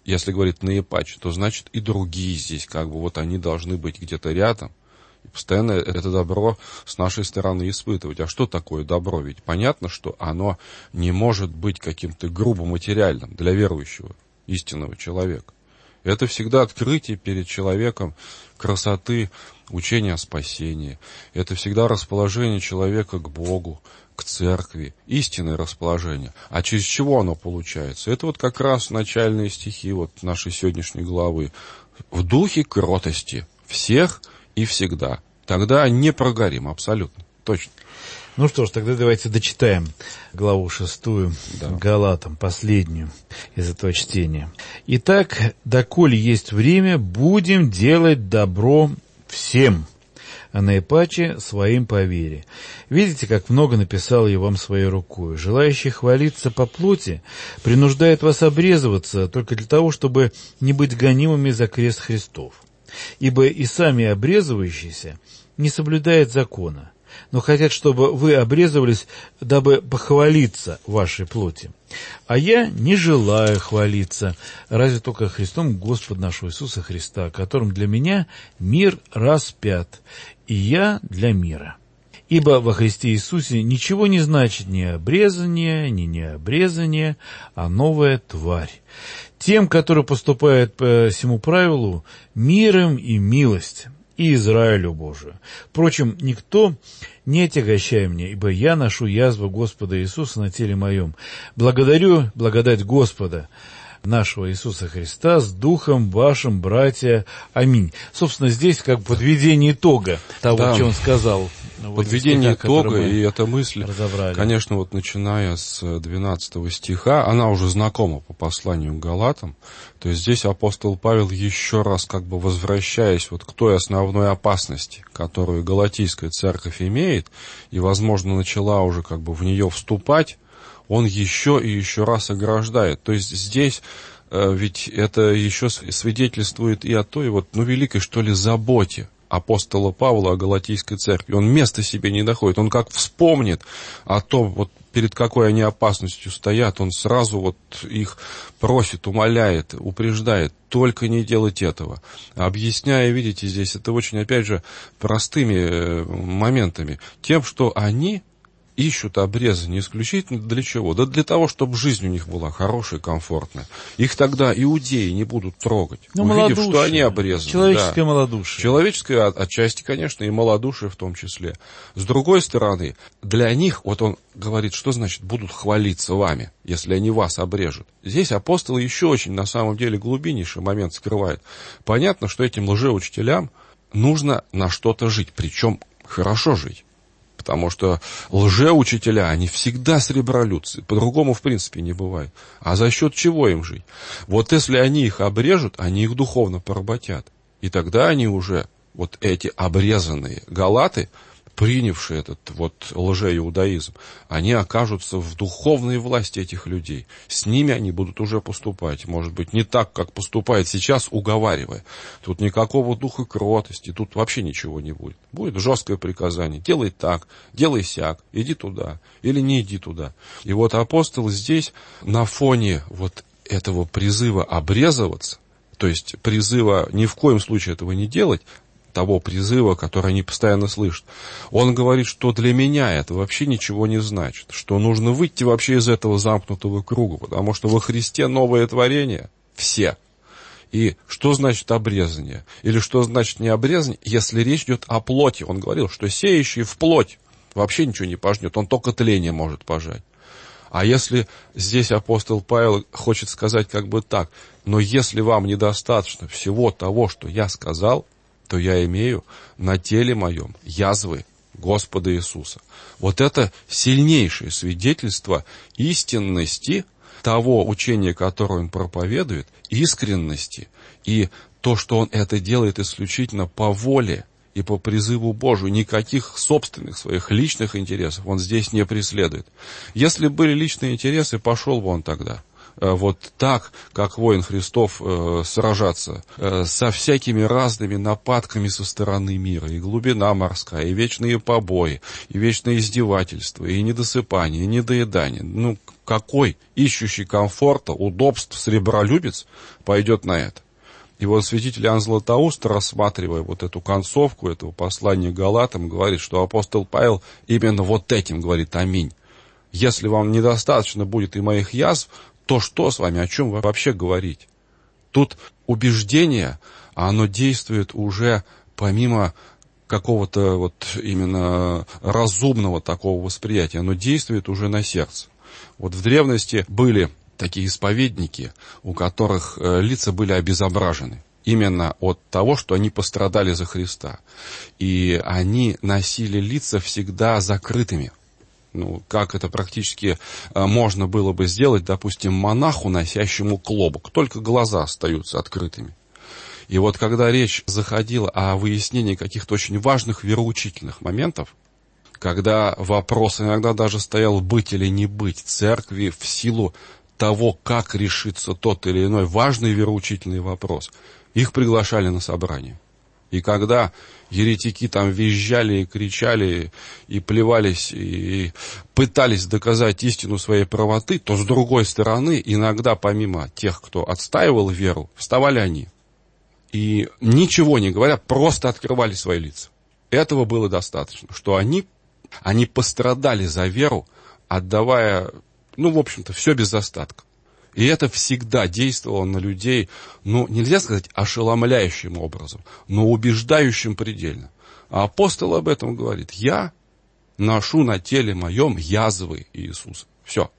если говорить наипаче, то значит и другие здесь, как бы вот они должны быть где-то рядом. И постоянно это добро с нашей стороны испытывать. А что такое добро? Ведь понятно, что оно не может быть каким-то грубо материальным для верующего, истинного человека. Это всегда открытие перед человеком красоты учения о спасении. Это всегда расположение человека к Богу, к церкви, истинное расположение. А через чего оно получается? Это вот как раз начальные стихи вот нашей сегодняшней главы. В духе кротости всех и всегда. Тогда не прогорим абсолютно, точно. Ну что ж, тогда давайте дочитаем главу шестую, да. Галатам, последнюю из этого чтения. «Итак, доколе есть время, будем делать добро всем, а наипаче своим по вере. Видите, как много написал я вам своей рукой. Желающий хвалиться по плоти принуждает вас обрезываться только для того, чтобы не быть гонимыми за крест Христов. Ибо и сами обрезывающиеся не соблюдают закона, но хотят, чтобы вы обрезывались, дабы похвалиться вашей плоти. А я не желаю хвалиться, разве только Христом Господа нашего Иисуса Христа, которым для меня мир распят, и я для мира. Ибо во Христе Иисусе ничего не значит ни обрезание, ни необрезание, а новая тварь. Тем, которые поступают по сему правилу, миром и милость, и Израилю Божию. Впрочем, никто не отягощай мне, ибо я ношу язву Господа Иисуса на теле моем. Благодарю благодать Господа нашего Иисуса Христа с духом вашим, братья. Аминь». Собственно, здесь как бы подведение итога того, да. Что он сказал. Подведение стихах, итога, и эта мысль, разобрали. Конечно, вот начиная с двенадцатого стиха, она уже знакома по посланию к Галатам. То есть здесь апостол Павел еще раз как бы возвращаясь вот к той основной опасности, которую галатийская церковь имеет, и, возможно, начала уже как бы в нее вступать, он еще и еще раз ограждает. То есть здесь э, ведь это еще свидетельствует и о той вот, ну, великой, что ли, заботе апостола Павла о галатийской церкви. Он места себе не находит. Он как вспомнит о том, вот перед какой они опасностью стоят, он сразу вот их просит, умоляет, упреждает, только не делать этого. Объясняя, видите, здесь это очень, опять же, простыми моментами. Тем, что они ищут обрезание исключительно для чего? Да для того, чтобы жизнь у них была хорошая, комфортная. Их тогда иудеи не будут трогать, ну, увидев, что они обрезаны. Человеческое да. малодушие. Человеческое отчасти, конечно, и малодушие в том числе. С другой стороны, для них, вот он говорит, что значит будут хвалиться вами, если они вас обрежут. Здесь апостол еще очень, на самом деле, глубиннейший момент скрывает. Понятно, что этим лжеучителям нужно на что-то жить, причем хорошо жить. Потому что лжеучителя, они всегда сребролюбцы, по-другому в принципе не бывает. А за счет чего им жить? Вот если они их обрежут, они их духовно поработят. И тогда они уже, вот эти обрезанные галаты, принявшие этот вот лжеиудаизм, они окажутся в духовной власти этих людей. С ними они будут уже поступать, может быть, не так, как поступает сейчас, уговаривая. Тут никакого духа кротости, тут вообще ничего не будет. Будет жесткое приказание: делай так, делай сяк, иди туда или не иди туда. И вот апостол здесь на фоне вот этого призыва обрезываться, то есть призыва ни в коем случае этого не делать, того призыва, который они постоянно слышат. Он говорит, что для меня это вообще ничего не значит, что нужно выйти вообще из этого замкнутого круга, потому что во Христе новое творение все. И что значит обрезание? Или что значит не обрезание, если речь идет о плоти? Он говорил, что сеющий в плоть вообще ничего не пожнет, он только тление может пожать. А если здесь апостол Павел хочет сказать как бы так: но если вам недостаточно всего того, что я сказал, то я имею на теле моем язвы Господа Иисуса. Вот это сильнейшее свидетельство истинности того учения, которое он проповедует, искренности, и то, что он это делает исключительно по воле и по призыву Божию. Никаких собственных своих личных интересов он здесь не преследует. Если были личные интересы, пошел бы он тогда вот так, как воин Христов, э, сражаться э, со всякими разными нападками со стороны мира, и глубина морская, и вечные побои, и вечное издевательство, и недосыпание, и недоедание. Ну, Какой ищущий комфорта, удобств сребролюбец пойдет на это? И вот святитель Иоанн Златоуст, рассматривая вот эту концовку этого послания Галатам, говорит, что апостол Павел именно вот этим говорит: аминь. Если вам недостаточно будет и моих язв, то что с вами, о чем вы вообще говорить? Тут убеждение, оно действует уже помимо какого-то вот именно разумного такого восприятия, оно действует уже на сердце. Вот в древности были такие исповедники, у которых лица были обезображены именно от того, что они пострадали за Христа. И они носили лица всегда закрытыми. Ну, как это практически можно было бы сделать, допустим, монаху, носящему клобук. Только глаза остаются открытыми. И вот когда речь заходила о выяснении каких-то очень важных вероучительных моментов, когда вопрос иногда даже стоял быть или не быть церкви в силу того, как решится тот или иной важный вероучительный вопрос, их приглашали на собрание. И когда еретики там визжали и кричали, и плевались, и пытались доказать истину своей правоты, то с другой стороны, иногда помимо тех, кто отстаивал веру, вставали они. И ничего не говоря, просто открывали свои лица. Этого было достаточно, что они, они пострадали за веру, отдавая, ну, в общем-то, все без остатка. И это всегда действовало на людей, ну, нельзя сказать ошеломляющим образом, но убеждающим предельно. А апостол об этом говорит: я ношу на теле моем язвы Иисуса. Все.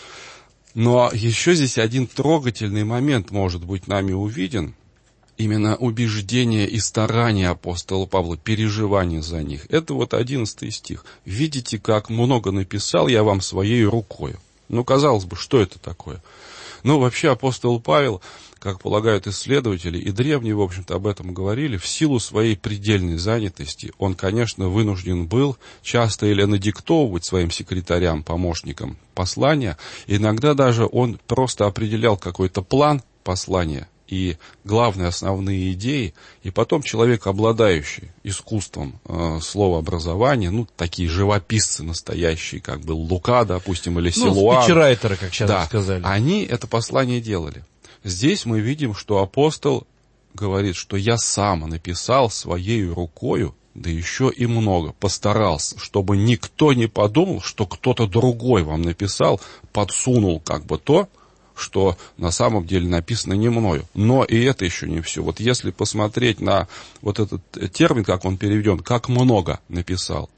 Но еще здесь один трогательный момент может быть нами увиден. Именно убеждение и старание апостола Павла, переживание за них. Это вот одиннадцатый стих. «Видите, как много написал я вам своей рукою». Ну, казалось бы, что это такое? Ну, вообще апостол Павел, как полагают исследователи, и древние, в общем-то, об этом говорили, в силу своей предельной занятости он, конечно, вынужден был часто или надиктовывать своим секретарям, помощникам послания, иногда даже он просто определял какой-то план послания, и главные основные идеи, и потом человек, обладающий искусством э, словообразования, ну, такие живописцы настоящие, как был Лука, допустим, или Силуан. Ну, спичрайтеры, как сейчас да, сказали. Они это послание делали. Здесь мы видим, что апостол говорит, что я сам написал своей рукою, да еще и много, постарался, чтобы никто не подумал, что кто-то другой вам написал, подсунул как бы то, что на самом деле написано не мною. Но и это еще не все. Вот если посмотреть на вот этот термин, как он переведен, как много написал,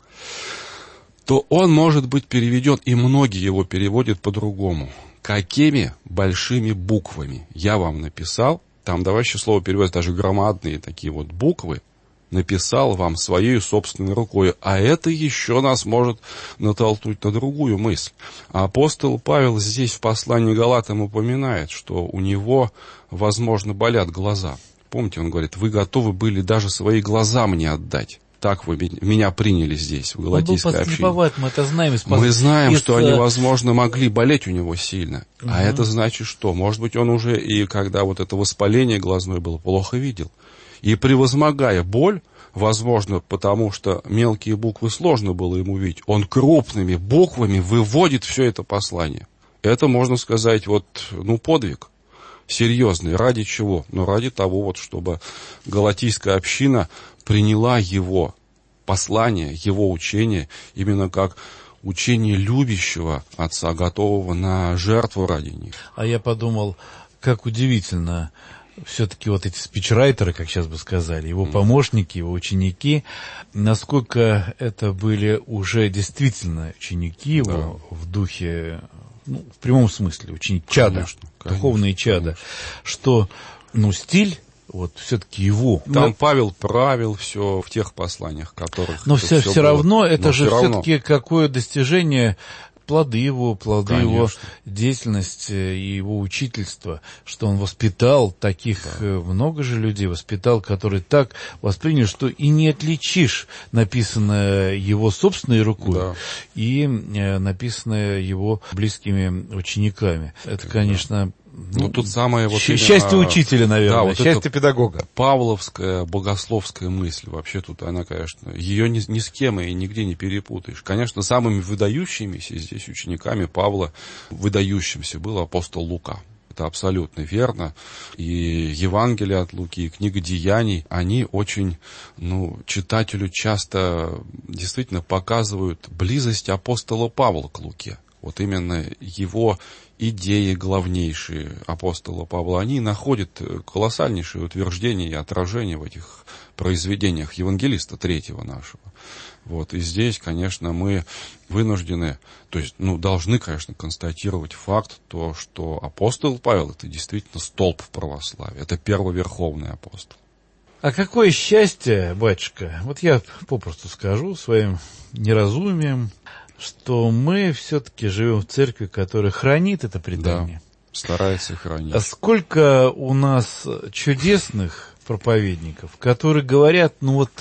то он может быть переведен, и многие его переводят по-другому. Какими большими буквами я вам написал, там давай еще слово переводят даже громадные такие вот буквы, написал вам своей собственной рукой. А это еще нас может натолкнуть на другую мысль. А апостол Павел здесь в послании Галатам упоминает, что у него, возможно, болят глаза. Помните, он говорит: вы готовы были даже свои глаза мне отдать. Так вы меня приняли здесь, в галатийской общине. Мы это знаем. Из... Мы знаем, из... что они, возможно, могли болеть у него сильно. Угу. А это значит что? Может быть, он уже, и когда вот это воспаление глазное было, плохо видел. И превозмогая боль, возможно, потому что мелкие буквы сложно было ему видеть, он крупными буквами выводит все это послание. Это, можно сказать, вот, ну, подвиг серьезный. Ради чего? Ну, ради того, вот, чтобы галатийская община приняла его послание, его учение, именно как учение любящего отца, готового на жертву ради них. А я подумал, как удивительно, все-таки вот эти спичрайтеры, как сейчас бы сказали, его помощники, его ученики, насколько это были уже действительно ученики его, да, в духе, ну, в прямом смысле, ученики, чада, конечно, духовные конечно, чада, конечно. Что, ну, стиль, вот все-таки его. Там но... Павел правил все в тех посланиях, которых... Но все, все, все равно, это но же все все-таки равно. Какое достижение... Плоды его, плоды Конечно. Его деятельности и его учительства, что он воспитал таких, да. много же людей воспитал, которые так восприняли, что и не отличишь написанное его собственной рукой, да. и написанное его близкими учениками. Это, конечно, Ну, тут самое вот Щ- именно- счастье учителя, наверное, Да, вот счастье это педагога. Павловская богословская мысль, вообще тут она, конечно, ее ни, ни с кем и нигде не перепутаешь. Конечно, самыми выдающимися здесь учениками Павла, выдающимся был апостол Лука. Это абсолютно верно. И Евангелие от Луки, и книга Деяний, они очень, ну, читателю часто действительно показывают близость апостола Павла к Луке. Вот именно его идеи главнейшие апостола Павла, они находят колоссальнейшее утверждение и отражение в этих произведениях евангелиста третьего нашего. Вот, и здесь, конечно, мы вынуждены, то есть, ну, должны, конечно, констатировать факт, то, что апостол Павел — это действительно столб православия, это первоверховный апостол. А какое счастье, батюшка, вот я попросту скажу своим неразумием, что мы все-таки живем в церкви, которая хранит это предание. Да, старается хранить. А сколько у нас чудесных проповедников, которые говорят, ну вот,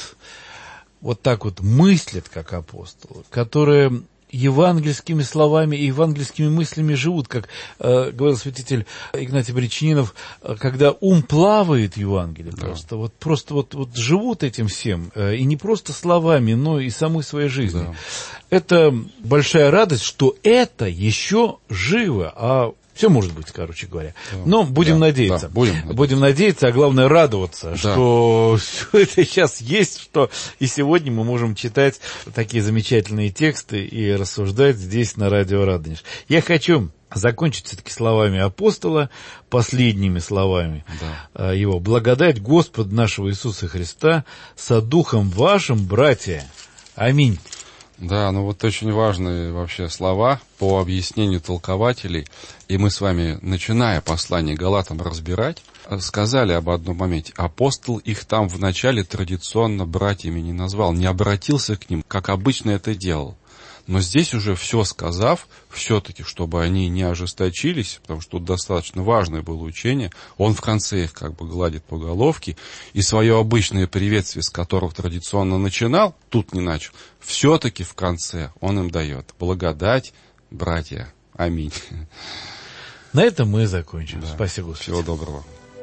вот так вот мыслят, как апостолы, которые евангельскими словами и евангельскими мыслями живут, как э, говорил святитель Игнатий Бричининов, когда ум плавает в Евангелии, да. просто, вот, просто вот, вот живут этим всем, э, и не просто словами, но и самой своей жизнью. Да. Это большая радость, что это еще живо, а все может быть, короче говоря. Да. Но будем да, надеяться. Да, будем, будем надеяться, а главное радоваться, да. что все это сейчас есть, что и сегодня мы можем читать такие замечательные тексты и рассуждать здесь на радио Радонеж. Я хочу закончить все-таки словами апостола, последними словами да. его. «Благодать Господа нашего Иисуса Христа со духом вашим, братья». Аминь. Да, ну вот очень важные вообще слова по объяснению толкователей. И мы с вами, начиная послание Галатам разбирать, сказали об одном моменте. Апостол их там вначале традиционно братьями не назвал, не обратился к ним, как обычно это делал. Но здесь уже все сказав, все-таки, чтобы они не ожесточились, потому что тут достаточно важное было учение, он в конце их как бы гладит по головке, и свое обычное приветствие, с которого традиционно начинал, тут не начал, все-таки в конце он им дает благодать, братья. Аминь. На этом мы закончим. Да. Спасибо, Господи. Всего доброго.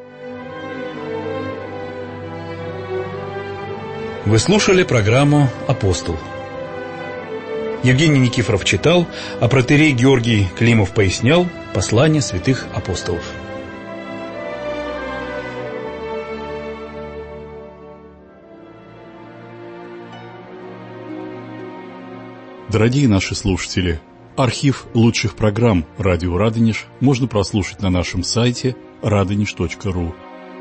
Вы слушали программу «Апостол». Евгений Никифоров читал, а протоиерей Георгий Климов пояснял послание святых апостолов. Дорогие наши слушатели, архив лучших программ «Радио Радонеж» можно прослушать на нашем сайте радонеж точка ру.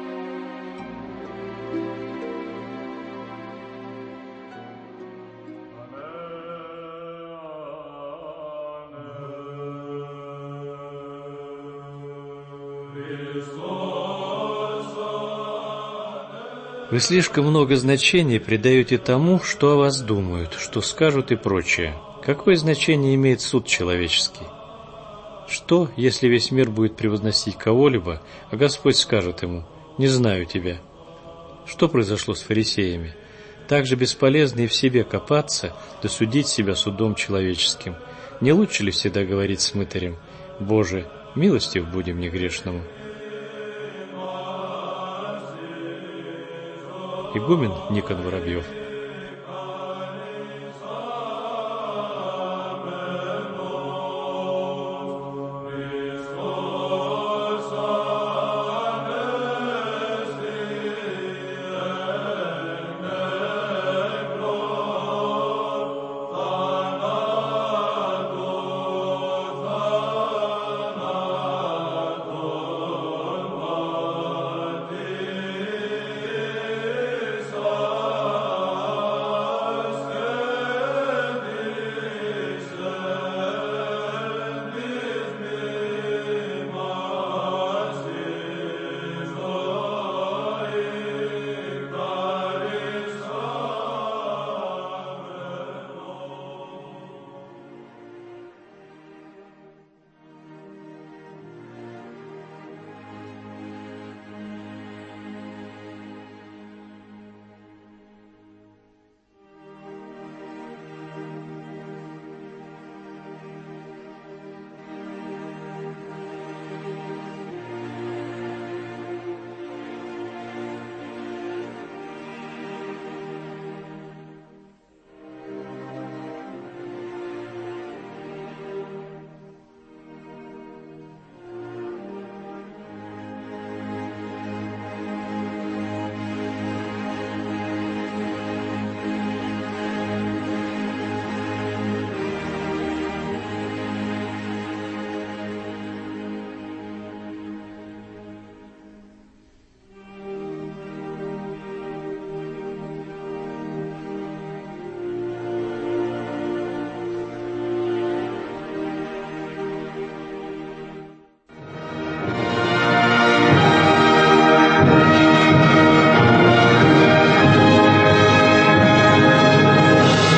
Вы слишком много значения придаете тому, что о вас думают, что скажут и прочее. Какое значение имеет суд человеческий? Что, если весь мир будет превозносить кого-либо, а Господь скажет ему: «Не знаю тебя»? Что произошло с фарисеями? Так же бесполезно и в себе копаться, да судить себя судом человеческим. Не лучше ли всегда говорить с мытарем: «Боже, милостив будем негрешному»? Игумен Никон Воробьев.